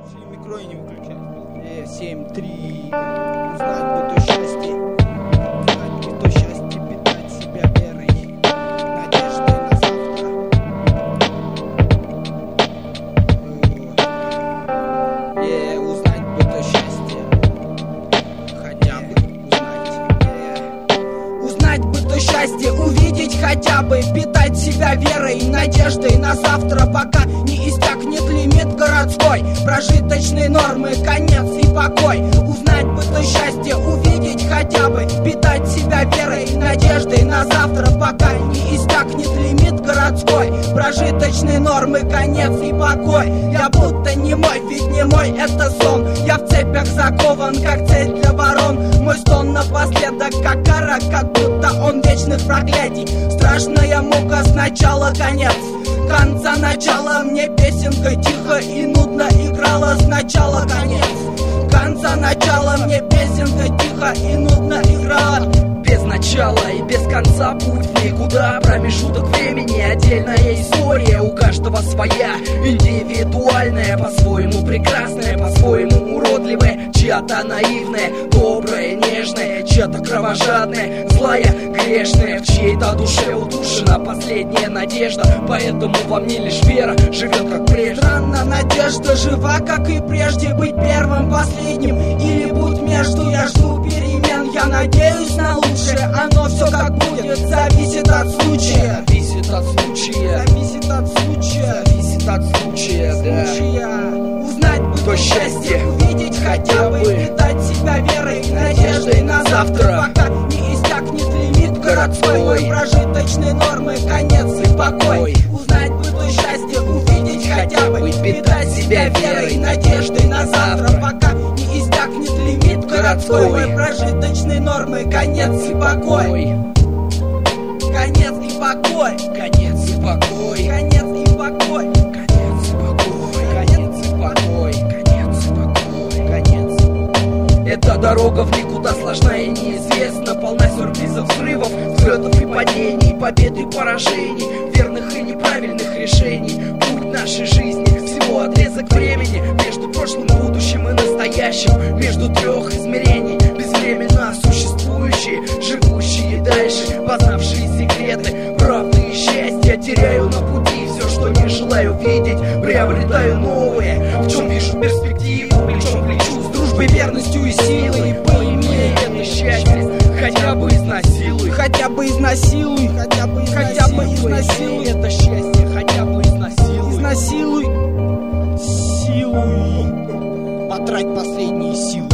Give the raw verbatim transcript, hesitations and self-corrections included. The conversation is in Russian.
Микро не выключай. Э, семь три. Узнать бы то счастье. Узнать бы то счастье, питать себя верой, надеждой на завтра. Э, узнать бы то счастье. Хотя бы узнать. Э, узнать бы то счастье, увидеть хотя бы, питать себя верой, надеждой на завтра, пока не истякнет лимит городской прожиточной нормы, конец и покой. Узнать бы то счастье, увидеть хотя бы, питать себя верой, надеждой на завтра, пока не истякнет лимит городской прожиточной нормы, конец и покой. Я будто не мой, ведь не мой это сон. Я в цепях закован, как цель для ворон. Мой стон напоследок, как кара, как будто он вечных проклятий. Страшная мука, сначала конец, конца начала. Мне песенка тихо и нудно играла. Сначала конец, конца начала. Мне песенка тихо и нудно играла. Без начала и без конца путь никуда. Промежуток времени, отдельная история. У каждого своя, индивидуальная, по-своему прекрасная, по-своему уродливая, чья-то наивная, добрая, нежная, чья-то кровожадная, злая, грешная. В чьей-то душе удушена последняя надежда, поэтому во мне лишь вера живет как прежде. Странно, надежда жива, как и прежде. Быть первым, последним или будь между. Я жду перемен, я надеюсь на лучшее. Оно все как будет, зависит от случая. Зависит от случая. Зависит от случая. Зависит от случая, да. Случая. Узнать бы то счастье, увидеть хотя бы, питать себя верой, надеждой на завтра, пока не истякнет лимит городской прожиточной нормы, конец и покой. Узнать бы то счастье, увидеть хотя бы, питать себя верой, надеждой на завтра, пока не истякнет лимит городской прожиточной нормы, конец и покой. Конец и покой. Конец и покой. Конец и покой. Конец и покой. Конец и покой. Конец и покой. Конец. Эта дорога в никуда сложная и неизвестна, полна сюрпризов, взрывов, взлетов и падений, побед и поражений, верных и неправильных решений. Путь нашей жизни всего отрезок времени между прошлым, будущим и настоящим, между трех измерений, безвременно существующие, живущие дальше, познавшие секреты, правды и счастья. Теряю на пути все, что не желаю видеть, приобретаю новые, в чем вижу перспективу, плечом к плечу, с дружбой, верностью и силой. Пойми это счастье, хотя бы изнасилуй, хотя бы изнасилуй, хотя бы изнасилуй, хотя бы изнасилуй это счастье, хотя бы изнасилуй, изнасилуй, силуй, потрать последние силы.